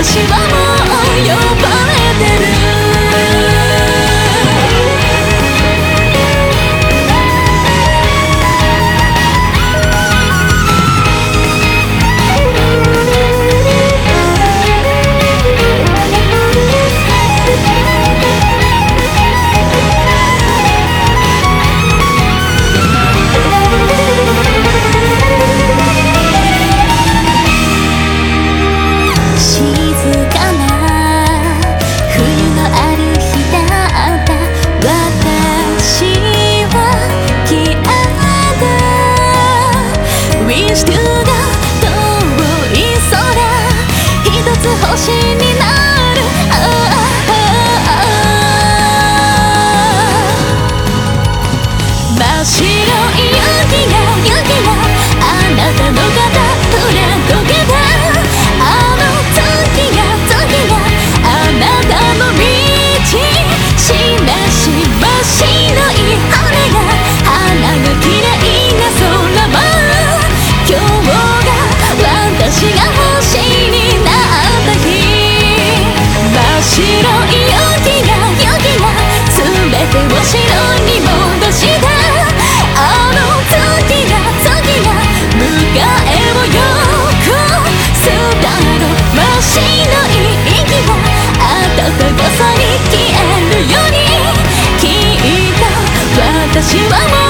私はもう呼ばれてる星になる真っ白い雪があなたの肩裏溶けたあの時があなたの道しめし真っ白い羽が花が綺麗な空は今日が私が星になった日白い雪が全てを白に戻したあの時が迎えをよくすだろ真っ白い息が暖かさに消えるようにきっと私はもう